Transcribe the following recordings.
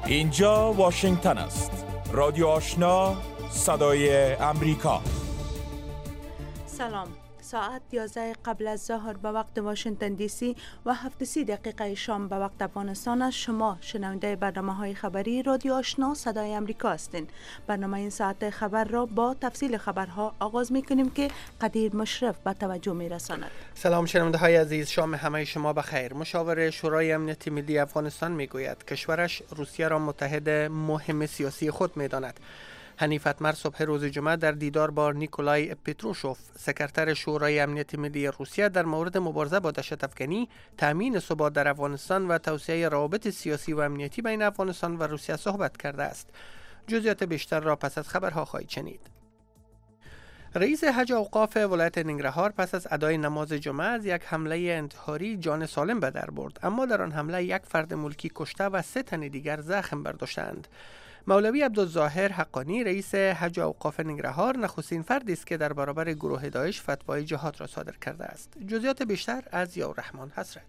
اینجا واشنگتن است. رادیو آشنا، صدای امریکا. سلام. ساعت 11 قبل از ظهر به وقت واشنگتن دی سی و 7:30 دقیقه شام به وقت افغانستان است. شما شنونده برنامه‌های خبری رادیو آشنا صدای امریکا هستین. برنامه این ساعت خبر را با تفصیل خبرها آغاز می‌کنیم که قدیر مشرف به توجه می‌رساند. سلام شنونده های عزیز، شام همه شما بخیر. مشاور شورای امنیت ملی افغانستان میگوید کشورش روسیه را متحد مهم سیاسی خود می‌داند. حنیف اتمر صبح روز جمعه در دیدار با نیکولای پتروشوف، سکرتر شورای امنیت ملی روسیه، در مورد مبارزه با دهشت‌افکنی، تامین ثبات در افغانستان و توسعه روابط سیاسی و امنیتی بین افغانستان و روسیه صحبت کرده است. جزئیات بیشتر را پس از خبرها خواهید شنید. رئیس حج اوقاف ولایت ننگرهار پس از ادای نماز جمعه از یک حمله انتحاری جان سالم به در برد، اما در آن حمله یک فرد ملکی کشته و 3 تن دیگر زخم برداشتند. مولوی عبدالظاهر حقانی رئیس حج اوقاف ننگرهار نخستین فردی است که در برابر گروه داعش فتوای جهاد را صادر کرده است. جزئیات بیشتر از یارحمان حسرت.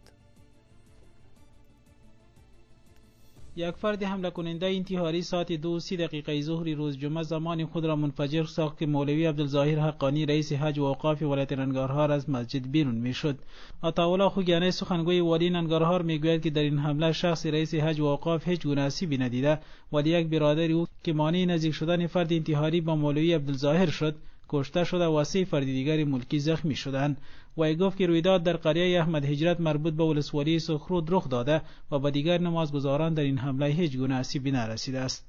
یک فرد حمله کننده انتحاری ساعت 2:30 ظهر روز جمعه زمان خود را منفجر ساخت که مولوی عبدالظاهر حقانی رئیس حج و اوقاف ولایت ننگرهار از مسجد بیرون میشد. عطاالله خوگیانی سخنگوی والی ننگرهار میگوید که در این حمله شخص رئیس حج و اوقاف هیچ گونه آسیبی ندیده، ولی یک برادر او که مانع نزدیک شدن فرد انتحاری با مولوی عبدالظاهر شد کشته شده و 3 فرد دیگر ملکی زخمی شدند. وی گفت که رویداد در قریه احمد هجرت مربوط به ولسوالی سخرود رخ داده و به دیگر نمازگزاران در این حمله هیچ گونه آسیبی نرسیده است.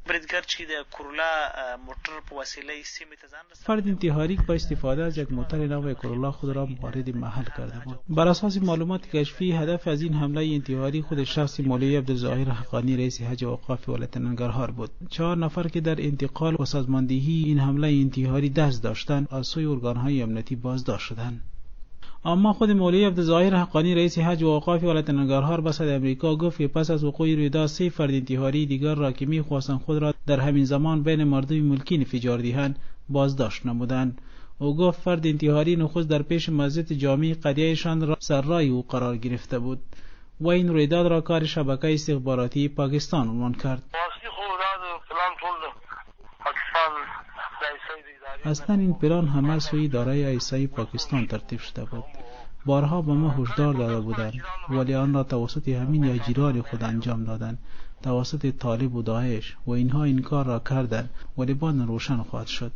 فرد انتحاری با استفاده از یک موتر نو کورولا خود را وارد محل کرده بود. بر اساس معلومات کشفی، هدف از این حمله انتحاری خود شخص مولوی عبدالظاهر حقانی رئیس حج و اوقاف ولایت ننگرهار بود. 4 نفر که در انتقال و سازماندهی این حمله انتحاری دست داشتند از سوی ارگان‌های امنیتی بازداشت شدند. اما خود مولوی عبدالظاهر حقانی رئیس حج و اوقاف ولایت ننگرهار به صدای امریکا گفت که پس از وقوع رویداد 3 فرد انتحاری دیگر را که می‌خواستند خود را در همین زمان بین مردم ملکی انفجار دهند بازداشت نمودند. او گفت فرد انتحاری نخست در پیش مسجد جامع قریه‌شان را سرای او قرار گرفته بود و این رویداد را کار شبکه استخباراتی پاکستان عنوان کرد. اصلا این پلان همه سوی اداره ایسای پاکستان ترتیب شده بود. بارها به ما هشدار داده بودند ولی آن را توسط همین یجیران خود انجام دادند، توسط طالب و داعش، و اینها این کار را کردند ولی بعد روشن خواهد شد.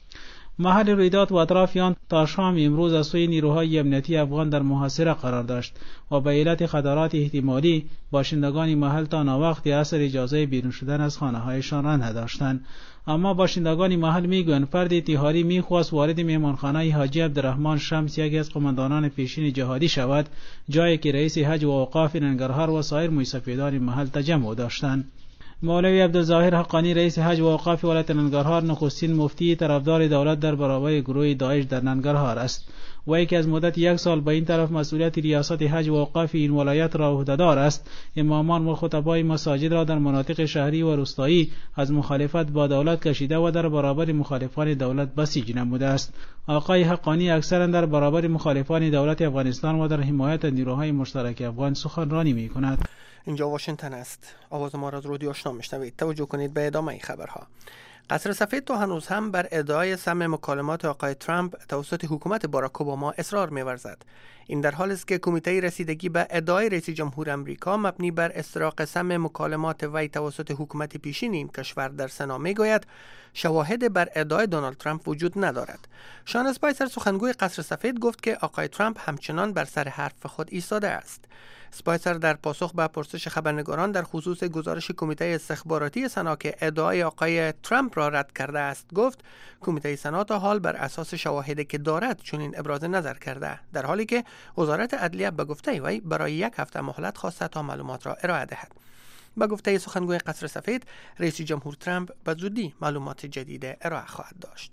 محل رویداد و اطراف آن تا شام امروز از سوی نیروهای امنیتی افغان در محاصره قرار داشت و به علت خطرات احتمالی باشندگان محل تا ناوقت عصر اجازه بیرون شدن از خانه‌هایشان را نداشتند. اما باشندگان محل میگویند فرد انتحاری میخواست وارد مهمانخانه حاجی عبدالرحمن شمس، یکی از قماندانان پیشین جهادی شود، جایی که رئیس حج و اوقاف ننگرهار و سایر موسفیدان محل تجمع داشتند. مولوی عبدالظاهر حقانی رئیس حج و اوقاف ولایت ننگرهار نخستین مفتی طرفدار دولت در برابر گروه داعش در ننگرهار است. وی که از مدت 1 سال به این طرف مسئولیت ریاست حج و اوقاف این ولایت را عهده‌دار است، امامان و خطبای مساجد را در مناطق شهری و روستایی از مخالفت با دولت کشیده و در برابر مخالفان دولت بسیج نموده است. آقای حقانی اکثرا در برابر مخالفان دولت افغانستان و در حمایت نیروهای مشترک افغان سخنرانی می‌کند. اینجا واشنگتن است. آواز ما را از رادیو آشنا میشنوید. توجه کنید به ادامه خبرها. قصر سفید تا هنوز هم بر ادعای سم مکالمات آقای ترامپ توسط حکومت باراک اوباما اصرار می‌ورزد. این در حالی است که کمیته رسیدگی به ادعای رئیس جمهور آمریکا مبنی بر استراق سم مکالمات وی توسط حکومت پیشین این کشور در سنا میگوید شواهد بر ادعای دونالد ترامپ وجود ندارد. شان اسپایسر سخنگوی قصر سفید گفت که آقای ترامپ همچنان بر سر حرف خود ایستاده است. اسپایسر در پاسخ به پرسش خبرنگاران در خصوص گزارش کمیته استخباراتی سنا که ادعای آقای ترامپ را رد کرده است گفت کمیته سنا تا حال بر اساس شواهدی که دارد چنین ابراز نظر کرده، در حالی که وزارت عدلیه به گفته وی برای 1 هفته مهلت خواسته تا معلومات را ارائه دهد. به گفته سخنگوی قصر سفید، رئیس جمهور ترامپ به زودی معلومات جدید ارائه خواهد داشت.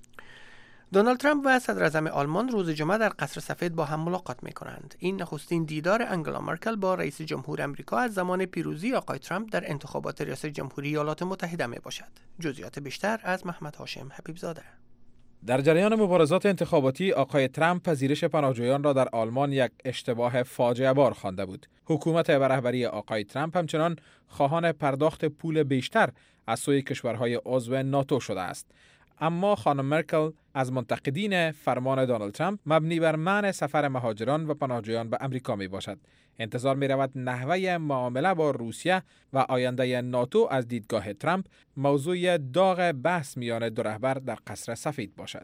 دونالد ترامپ و صدر اعظم آلمان روز جمعه در قصر سفید با هم ملاقات می کنند. این نخستین دیدار انگلا مرکل با رئیس جمهور آمریکا از زمان پیروزی آقای ترامپ در انتخابات ریاست جمهوری ایالات متحده می باشد. جزئیات بیشتر از محمد هاشم حبیب زاده. در جریان مبارزات انتخاباتی آقای ترامپ پذیرش پناهجویان را در آلمان یک اشتباه فاجعه بار خوانده بود. حکومت به رهبری آقای ترامپ همچنان خواهان پرداخت پول بیشتر از سوی کشورهای عضو ناتو شده است. اما خانم مرکل از منتقدین فرمان دونالد ترامپ مبنی بر منع سفر مهاجران و پناهجویان به امریکا می باشد. انتظار می رود نحوه معامله با روسیه و آینده ناتو از دیدگاه ترامپ موضوع داغ بحث میان دو رهبر در قصر سفید باشد.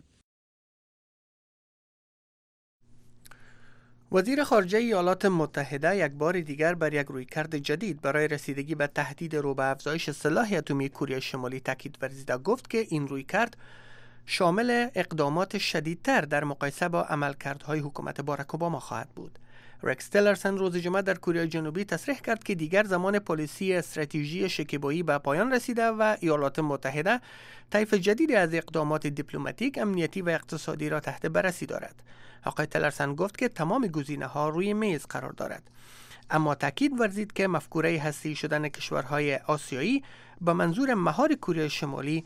وزیر خارجه ایالات متحده یک بار دیگر بر یک رویکرد جدید برای رسیدگی به تهدید رو به افزایش سلاح اتمی کره شمالی تاکید ورزیده. گفت که این رویکرد شامل اقدامات شدیدتر در مقایسه با عملکردهای حکومت باراک اوباما خواهد بود. رکس تیلرسن روز جمعه در کره جنوبی تصریح کرد که دیگر زمان پالیسی استراتژی شکیبایی به پایان رسیده و ایالات متحده طیف جدیدی از اقدامات دیپلماتیک، امنیتی و اقتصادی را تحت بررسی دارد. آقای تیلرسن گفت که تمام گزینه‌ها روی میز قرار دارد، اما تاکید ورزید که مفکوره هسته‌ای شدن کشورهای آسیایی به منظور مهار کره شمالی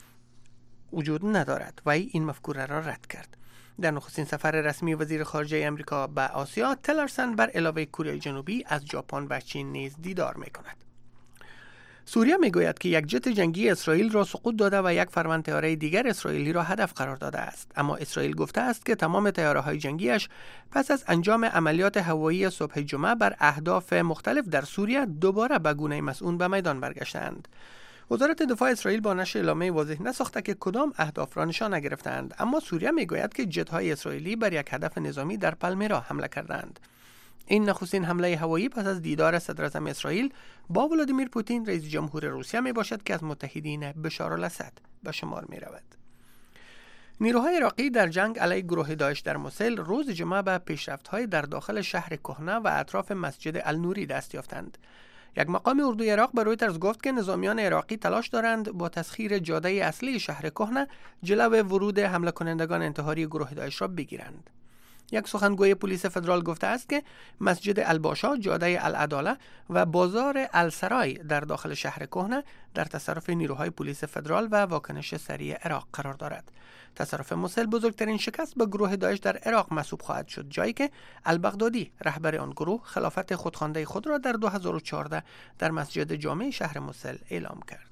وجود ندارد و این مفکوره را رد کرد. در نخستین سفر رسمی وزیر خارجه امریکا به آسیا، تیلرسن بر علاوه کره جنوبی از ژاپن و چین نیز دیدار می‌کند. سوریه میگوید که یک جت جنگی اسرائیل را سقوط داده و یک فرمان طیاره دیگر اسرائیلی را هدف قرار داده است، اما اسرائیل گفته است که تمام طیاره‌های جنگیش پس از انجام عملیات هوایی صبح جمعه بر اهداف مختلف در سوریه دوباره به گونه مسئول به میدان برگشتند. وزارت دفاع اسرائیل با نشر اعلامیه واضح نساخته که کدام اهداف را نشان نگرفتند، اما سوریه میگوید که جت‌های اسرائیلی بر یک هدف نظامی در پالمیرا حمله کردند. این نخستین حمله هوایی پس از دیدار صدراعظم اسرائیل با ولادیمیر پوتین رئیس جمهور روسیه می باشد که از متحدین بشارالاسد به شمار می رود. نیروهای عراقی در جنگ علیه گروه داعش در موسل روز جمعه به پیشرفت‌های در داخل شهر کهنه و اطراف مسجد النوری دست یافتند. یک مقام اردوی عراق به رویترز گفت که نظامیان عراقی تلاش دارند با تسخیر جاده اصلی شهر کهنه جلوی ورود حمله کنندگان انتحاری گروه داعش را بگیرند. یک سخنگوی پلیس فدرال گفته است که مسجد الباشا، جاده العداله و بازار السرای در داخل شهر کهنه در تصرف نیروهای پلیس فدرال و واکنش سریع عراق قرار دارد. تصرف موسل بزرگترین شکست به گروه داعش در عراق محسوب خواهد شد، جایی که البغدادی رهبر آن گروه خلافت خودخوانده خود را در 2014 در مسجد جامع شهر موسل اعلام کرد.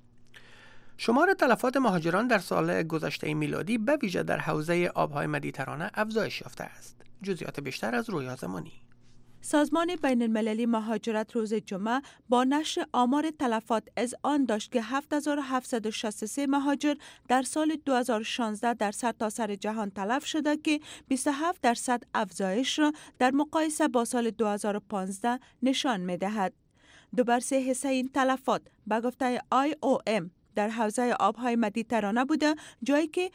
شمار تلفات مهاجران در سال گذشته میلادی به ویژه در حوزه آبهای مدیترانه افزایش یافته است. جزئیات بیشتر از رویا زمانی. سازمان بین المللی مهاجرت روز جمعه با نشر آمار تلفات اذعان داشت که 7763 مهاجر در سال 2016 در سرتاسر جهان تلف شده که 27% افزایش را در مقایسه با سال 2015 نشان می‌دهد. 2/3 حصه این تلفات به گفته IOM در حوزه آبهای مدیترانه بوده، جایی که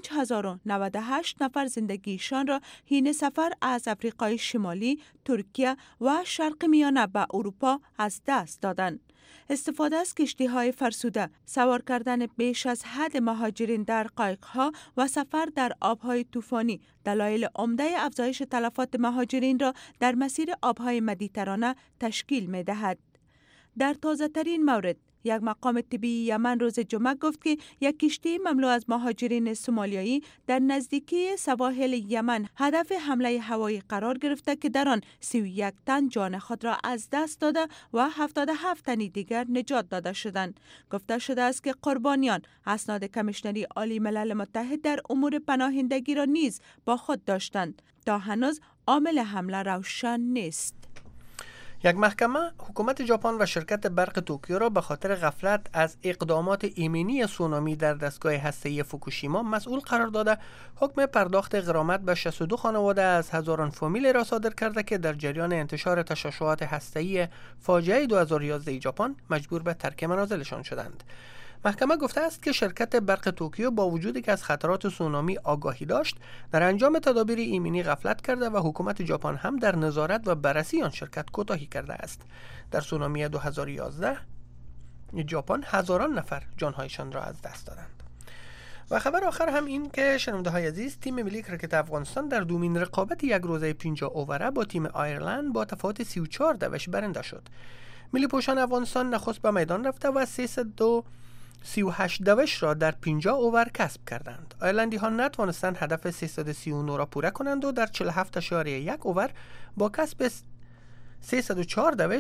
5098 نفر زندگیشان را حین سفر از آفریقای شمالی، ترکیه و شرق میانه به اروپا از دست دادند. استفاده از کشتی‌های فرسوده، سوار کردن بیش از حد مهاجرین در قایق‌ها و سفر در آب‌های طوفانی دلایل عمده افزایش تلفات مهاجرین را در مسیر آب‌های مدیترانه تشکیل می‌دهد. در تازه‌ترین مورد، یک مقام طبی یمن روز جمعه گفت که یک کشتی مملو از مهاجرین سومالیایی در نزدیکی سواحل یمن هدف حمله هوایی قرار گرفته که در آن 31 تن جان خود را از دست داده و 77 تن دیگر نجات داده شدند. گفته شده است که قربانیان اسناد کمیشنری عالی ملل متحد در امور پناهندگی را نیز با خود داشتند. تا هنوز عامل حمله روشن نیست. یک محکمه حکومت ژاپن و شرکت برق توکیو را به خاطر غفلت از اقدامات ایمنی سونامی در دستگاه هسته‌ای فوکوشیما مسئول قرار داده حکم پرداخت غرامت به 62 خانواده از هزاران فامیل را صادر کرده که در جریان انتشار تشعشعات هسته‌ای فاجعه 2011 ژاپن مجبور به ترک منازلشان شدند. محکمه گفته است که شرکت برق توکیو با وجودی که از خطرات سونامی آگاهی داشت، در انجام تدابیر ایمنی غفلت کرده و حکومت ژاپن هم در نظارت و بررسی آن شرکت کوتاهی کرده است. در سونامی 2011 ژاپن هزاران نفر جانهایشان را از دست دادند. و خبر آخر هم این که شنونده های عزیز، تیم ملی کرکت افغانستان در دومین رقابت یک روزه 50 اووره با تیم آیرلند با تفاوت 34 برنده شد. ملی پوشان افغانستان نخست به میدان رفته و 302 38 دوش را در 50 اوور کسب کردند. آیرلندی ها نتوانستند هدف 339 را پوره کنند و در 47.1 اوور با کسب 304 دوش